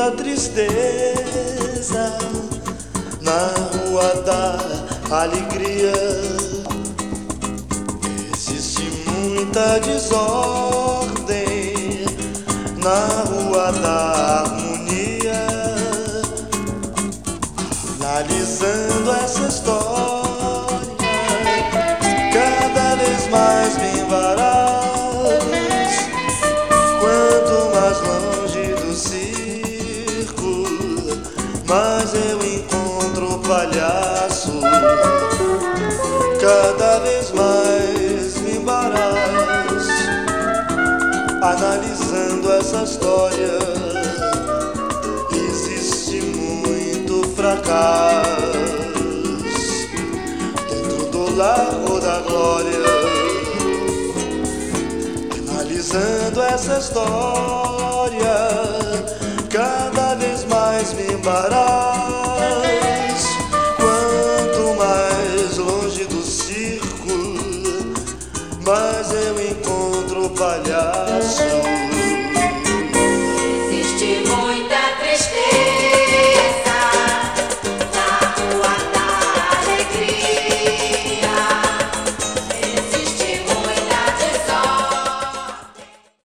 muita tristeza na rua da alegria. Existe muita desordem na rua da harmonia. Analisando essa história, cada vez mais me embaraço. Quanto mais longe do circo, mais eu encontro o palhaço. Cada vez mais me embaraço, analisando essa história. Existe muito fracasso dentro do Largo da Glória. Analisando essa história, cada vez mais me embaraço. Quanto mais longe do circo, mais eu encontro o palhaço.